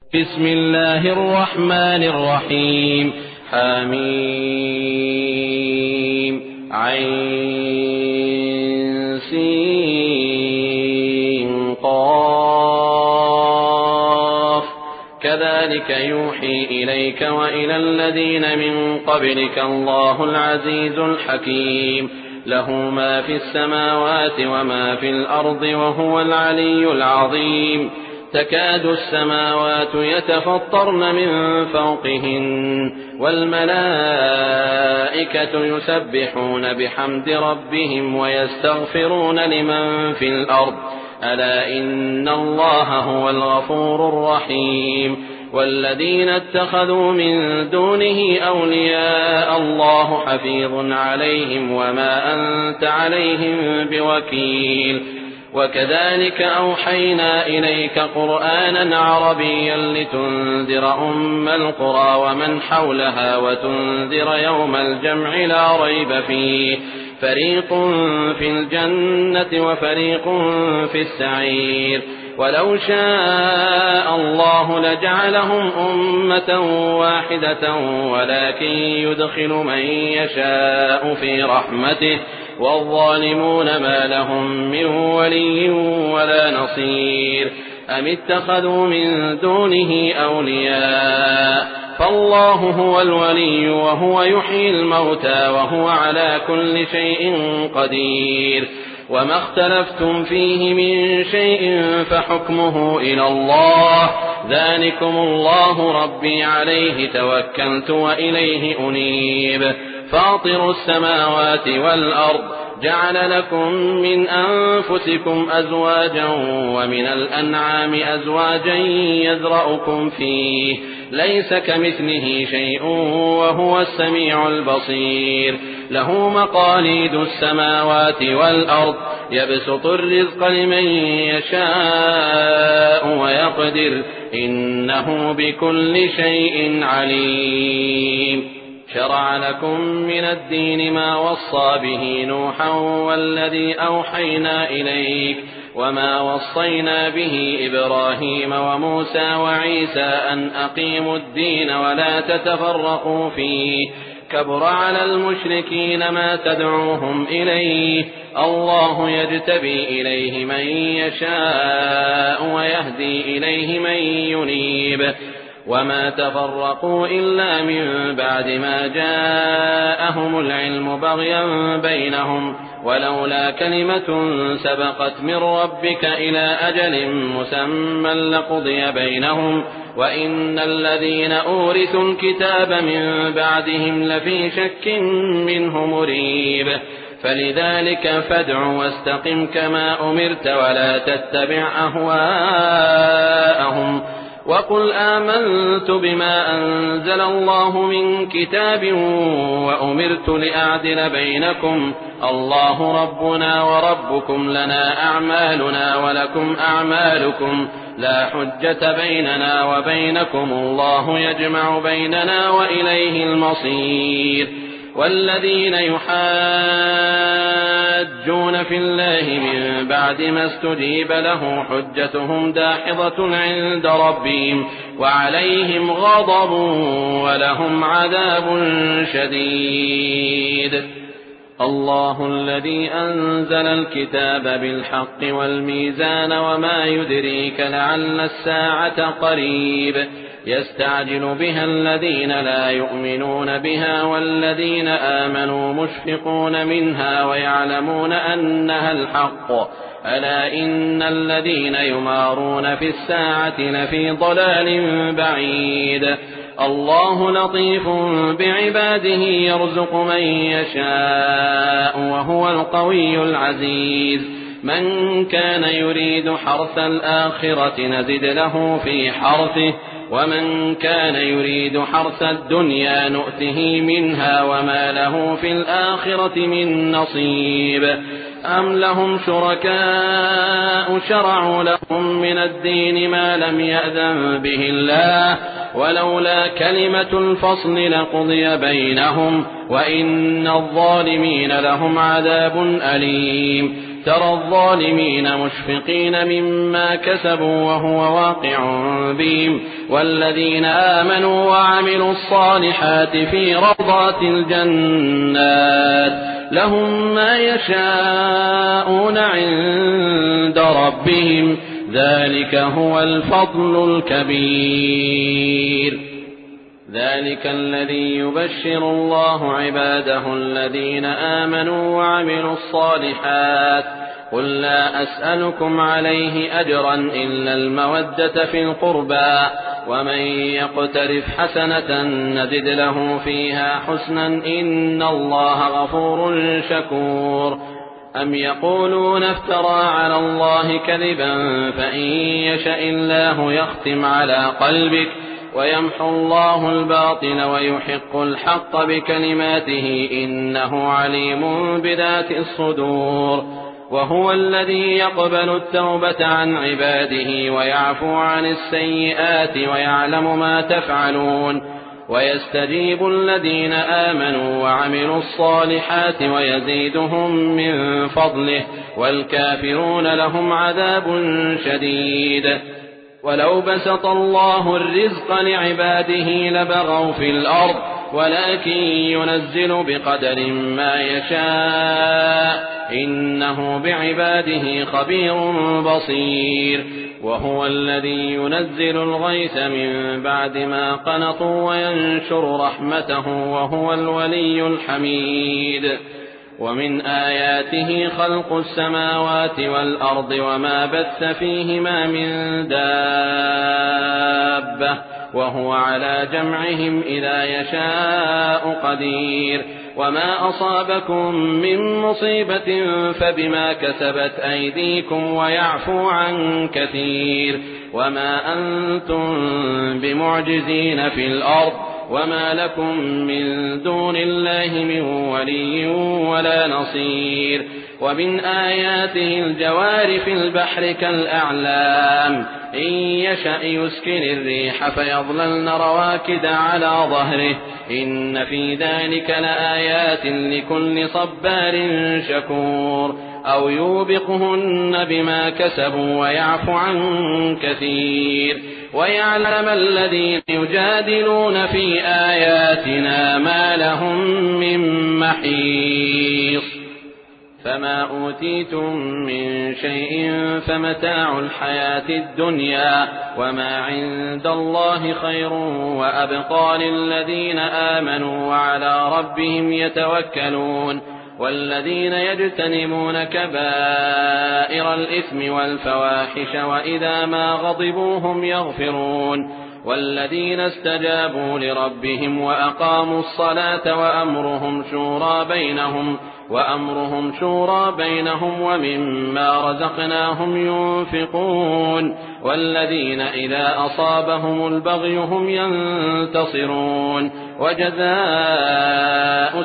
بسم الله الرحمن الرحيم. حميم عين سين قاف كذلك يوحي إليك وإلى الذين من قبلك الله العزيز الحكيم له ما في السماوات وما في الأرض وهو العلي العظيم. تكاد السماوات يتفطرن من فوقهن والملائكة يسبحون بحمد ربهم ويستغفرون لمن في الأرض ألا إن الله هو الغفور الرحيم. والذين اتخذوا من دونه أولياء الله حفيظ عليهم وما أنت عليهم بوكيل. وكذلك أوحينا إليك قرآنا عربيا لتنذر أم القرى ومن حولها وتنذر يوم الجمع لا ريب فيه فريق في الجنة وفريق في السعير. ولو شاء الله لجعلهم أمة واحدة ولكن يدخل من يشاء في رحمته والظالمون ما لهم من ولي ولا نصير. أم اتخذوا من دونه أولياء فالله هو الولي وهو يحيي الموتى وهو على كل شيء قدير. وما اختلفتم فيه من شيء فحكمه إلى الله ذلكم الله ربي عليه توكلت وإليه أنيب. فاطر السماوات والأرض جعل لكم من أنفسكم أزواجا ومن الأنعام أزواجا يذرأكم فيه ليس كمثله شيء وهو السميع البصير. له مقاليد السماوات والأرض يبسط الرزق لمن يشاء ويقدر إنه بكل شيء عليم. شرع لكم من الدين ما وصى به نوحا والذي أوحينا إليك وما وصينا به إبراهيم وموسى وعيسى أن أقيموا الدين ولا تتفرقوا فيه كبر على المشركين ما تدعوهم إليه الله يجتبي إليه من يشاء ويهدي إليه من ينيب. وما تفرقوا إلا من بعد ما جاءهم العلم بغيا بينهم ولولا كلمة سبقت من ربك إلى أجل مسمى لقضي بينهم وإن الذين أورثوا الكتاب من بعدهم لفي شك منه مريب. فلذلك فادع واستقم كما أمرت ولا تتبع أهواءهم وقل آمنت بما أنزل الله من كتاب وأمرت لأعدل بينكم الله ربنا وربكم لنا أعمالنا ولكم أعمالكم لا حجة بيننا وبينكم الله يجمع بيننا وإليه المصير. والذين يحاجون في الله من بعد ما استجيب له حجتهم داحضة عند ربهم وعليهم غضب ولهم عذاب شديد. الله الذي أنزل الكتاب بالحق والميزان وما يدريك لعل الساعة قريب يستعجل بها الذين لا يؤمنون بها والذين آمنوا مشفقون منها ويعلمون أنها الحق ألا إن الذين يمارون في الساعة لفي ضلال بعيد. الله لطيف بعباده يرزق من يشاء وهو القوي العزيز. من كان يريد حرث الآخرة نزد له في حرثه ومن كان يريد حرث الدنيا نؤته منها وما له في الآخرة من نصيب. أم لهم شركاء شرعوا لهم من الدين ما لم يأذن به الله ولولا كلمة الفصل لقضي بينهم وإن الظالمين لهم عذاب أليم. ترى الظالمين مشفقين مما كسبوا وهو واقع بهم والذين آمنوا وعملوا الصالحات في روضات الجنات لهم ما يشاءون عند ربهم ذلك هو الفضل الكبير. ذلك الذي يبشر الله عباده الذين آمنوا وعملوا الصالحات قل لا أسألكم عليه أجرا إلا المودة في القربى ومن يقترف حسنة نزد له فيها حسنا إن الله غفور شكور. أم يقولون افترى على الله كذبا فإن يشأ الله يختم على قلبك ويمحو الله الباطل ويحق الحق بكلماته إنه عليم بذات الصدور. وهو الذي يقبل التوبة عن عباده ويعفو عن السيئات ويعلم ما تفعلون ويستجيب الذين آمنوا وعملوا الصالحات ويزيدهم من فضله والكافرون لهم عذاب شديد. ولو بسط الله الرزق لعباده لبغوا في الأرض ولكن ينزل بقدر ما يشاء إنه بعباده خبير بصير. وهو الذي ينزل الغيث من بعد ما قنطوا وينشر رحمته وهو الولي الحميد. ومن آياته خلق السماوات والأرض وما بث فيهما من دابة وهو على جمعهم إذا يشاء قدير. وما أصابكم من مصيبة فبما كسبت أيديكم ويعفو عن كثير. وما أنتم بمعجزين في الأرض وما لكم من دون الله من ولي ولا نصير. ومن آياته الجوار في البحر كالأعلام إن يشأ يسكن الريح فيظللن رواكد على ظهره إن في ذلك لآيات لكل صبار شكور. أو يوبقهن بما كسبوا ويعفو عن كثير. ويعلم الذين يجادلون في آياتنا ما لهم من محيص. فما أوتيتم من شيء فمتاع الحياة الدنيا وما عند الله خير وأبقى للذين آمنوا وعلى ربهم يتوكلون. والذين يجتنبون كبائر الإثم والفواحش وإذا ما غضبوا هم يغفرون. والذين استجابوا لربهم وأقاموا الصلاة وأمرهم شورى بينهم ومما رزقناهم ينفقون. والذين إذا أصابهم البغي هم ينتصرون. وجزاء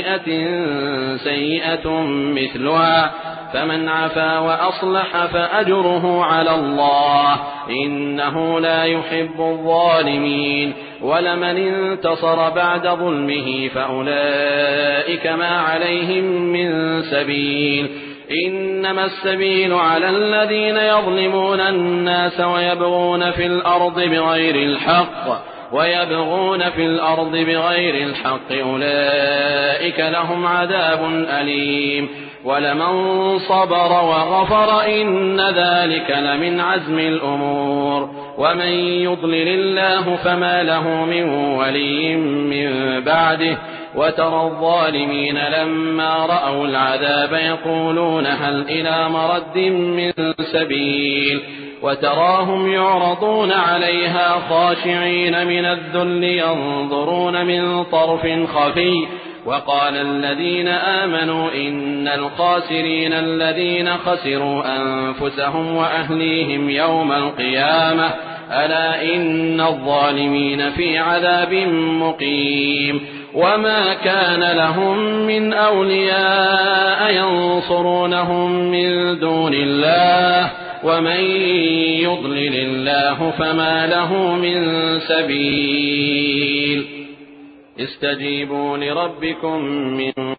سيئة مثلها فمن عفا وأصلح فأجره على الله إنه لا يحب الظالمين. ولمن انتصر بعد ظلمه فأولئك ما عليهم من سبيل. إنما السبيل على الذين يظلمون الناس ويبغون في الأرض بغير الحق أولئك لهم عذاب أليم. ولمن صبر وغفر إن ذلك لمن عزم الأمور. ومن يضلل الله فما له من ولي من بعده. وترى الظالمين لما رأوا العذاب يقولون هل إلى مرد من سبيل. وتراهم يعرضون عليها خاشعين من الذل ينظرون من طرف خفي. وقال الذين آمنوا إن الخاسرين الذين خسروا أنفسهم وأهليهم يوم القيامة ألا إن الظالمين في عذاب مقيم. وما كان لهم من أولياء ينصرونهم من دون الله ومن يضلل الله فما له من سبيل. استجيبوا لربكم من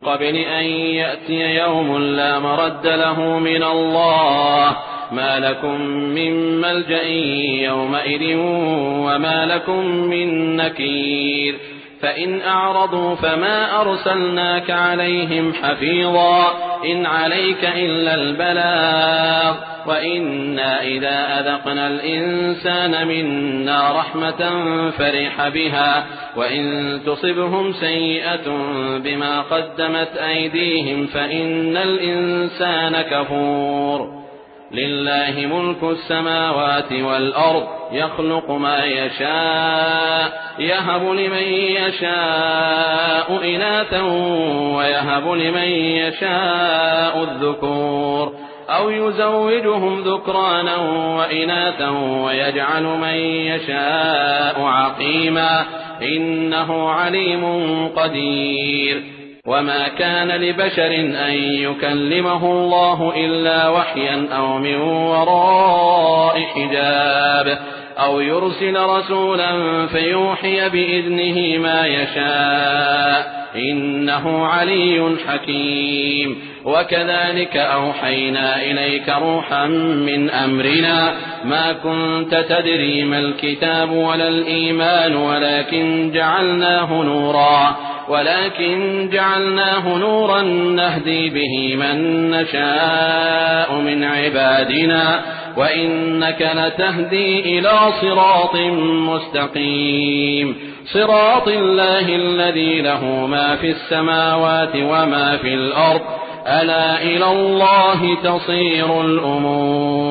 قبل أن يأتي يوم لا مرد له من الله ما لكم من ملجأ يومئذ وما لكم من نكير فإن أعرضوا فما أرسلناك عليهم حفيظا إن عليك إلا البلاغ وإنا إذا أذقنا الإنسان منا رحمة فرح بها وإن تصبهم سيئة بما قدمت أيديهم فإن الإنسان كفور لله ملك السماوات والأرض يخلق ما يشاء يهب لمن يشاء إناثا ويهب لمن يشاء الذكور أو يزوجهم ذكرانا وإناثا ويجعل من يشاء عقيما إنه عليم قدير وما كان لبشر أن يكلمه الله إلا وحيا أو من وراء حجاب أو يرسل رسولا فيوحي بإذنه ما يشاء إنه علي حكيم وكذلك أوحينا إليك روحا من أمرنا ما كنت تدري ما الكتاب ولا الإيمان ولكن جعلناه نورا نهدي به من نشاء من عبادنا وإنك لتهدي إلى صراط مستقيم صراط الله الذي له ما في السماوات وما في الأرض ألا إلى الله تصير الأمور